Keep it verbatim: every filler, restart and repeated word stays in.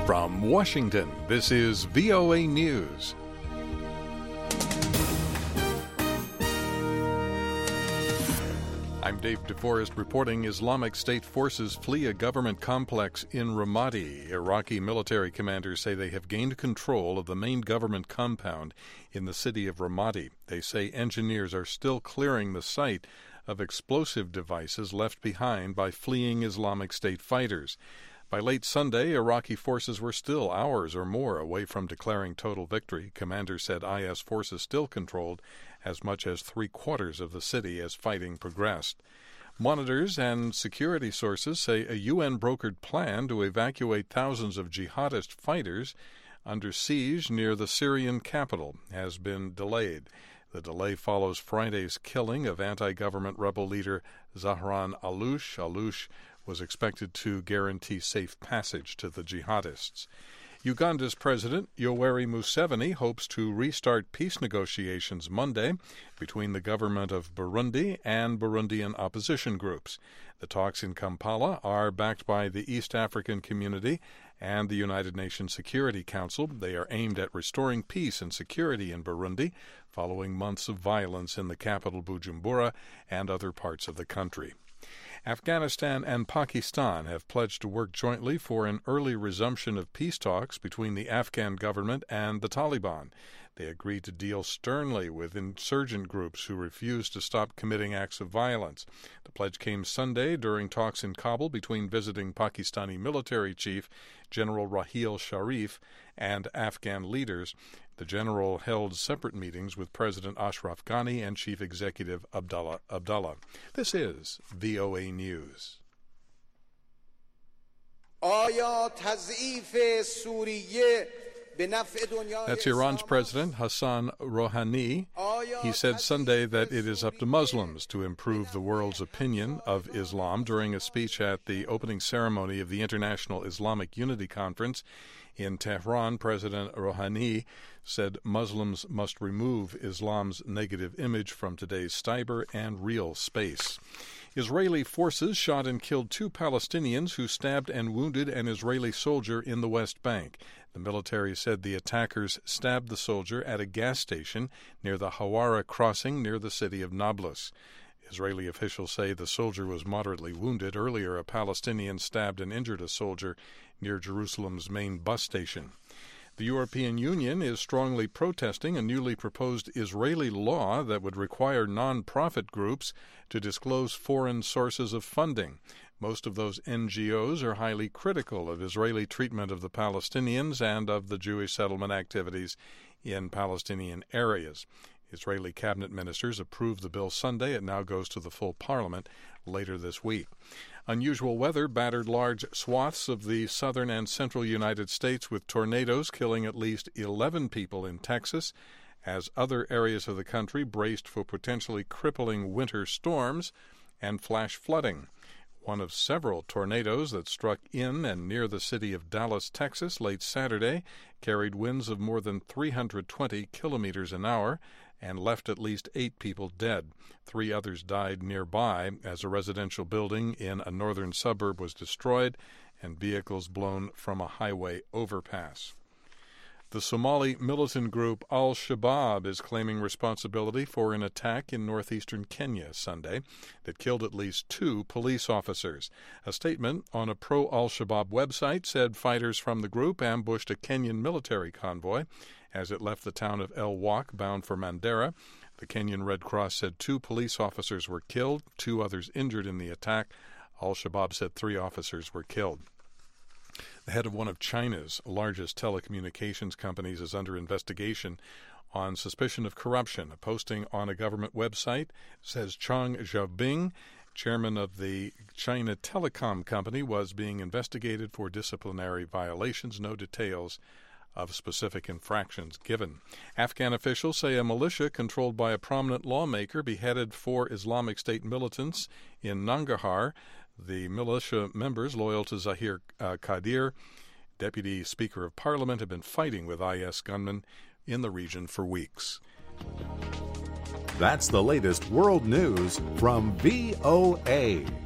From Washington, this is V O A News. I'm Dave DeForest reporting Islamic State forces flee a government complex in Ramadi. Iraqi military commanders say they have gained control of the main government compound in the city of Ramadi. They say engineers are still clearing the site of explosive devices left behind by fleeing Islamic State fighters. By late Sunday, Iraqi forces were still hours or more away from declaring total victory. Commanders said I S forces still controlled as much as three-quarters of the city as fighting progressed. Monitors and security sources say a U N-brokered plan to evacuate thousands of jihadist fighters under siege near the Syrian capital has been delayed. The delay follows Friday's killing of anti-government rebel leader Zahran Allouche. Allouche was expected to guarantee safe passage to the jihadists. Uganda's President Yoweri Museveni hopes to restart peace negotiations Monday between the government of Burundi and Burundian opposition groups. The talks in Kampala are backed by the East African Community and the United Nations Security Council. They are aimed at restoring peace and security in Burundi following months of violence in the capital Bujumbura and other parts of the country. Afghanistan and Pakistan have pledged to work jointly for an early resumption of peace talks between the Afghan government and the Taliban. They agreed to deal sternly with insurgent groups who refuse to stop committing acts of violence. The pledge came Sunday during talks in Kabul between visiting Pakistani military chief General Raheel Sharif and Afghan leaders. The general held separate meetings with President Ashraf Ghani and Chief Executive Abdullah Abdullah. This is V O A News. That's Iran's President Hassan Rouhani. He said Sunday that it is up to Muslims to improve the world's opinion of Islam during a speech at the opening ceremony of the International Islamic Unity Conference in Tehran. President Rouhani said Muslims must remove Islam's negative image from today's cyber and real space. Israeli forces shot and killed two Palestinians who stabbed and wounded an Israeli soldier in the West Bank. The military said the attackers stabbed the soldier at a gas station near the Hawara crossing near the city of Nablus. Israeli officials say the soldier was moderately wounded. Earlier, a Palestinian stabbed and injured a soldier near Jerusalem's main bus station. The European Union is strongly protesting a newly proposed Israeli law that would require non-profit groups to disclose foreign sources of funding. Most of those N G Os are highly critical of Israeli treatment of the Palestinians and of the Jewish settlement activities in Palestinian areas. Israeli cabinet ministers approved the bill Sunday. It now goes to the full parliament later this week. Unusual weather battered large swaths of the southern and central United States with tornadoes killing at least eleven people in Texas, as other areas of the country braced for potentially crippling winter storms and flash flooding. One of several tornadoes that struck in and near the city of Dallas, Texas, late Saturday carried winds of more than three hundred twenty kilometers an hour and left at least eight people dead. Three others died nearby as a residential building in a northern suburb was destroyed and vehicles blown from a highway overpass. The Somali militant group Al-Shabaab is claiming responsibility for an attack in northeastern Kenya Sunday that killed at least two police officers. A statement on a pro-Al-Shabaab website said fighters from the group ambushed a Kenyan military convoy as it left the town of El Wak bound for Mandera. The Kenyan Red Cross said two police officers were killed, two others injured in the attack. Al-Shabaab said three officers were killed. The head of one of China's largest telecommunications companies is under investigation on suspicion of corruption. A posting on a government website says Chang Xiaobing, chairman of the China Telecom Company, was being investigated for disciplinary violations. No details of specific infractions given. Afghan officials say a militia controlled by a prominent lawmaker beheaded four Islamic State militants in Nangarhar. The militia members, loyal to Zahir uh, Qadir, Deputy Speaker of Parliament, have been fighting with I S gunmen in the region for weeks. That's the latest world news from V O A.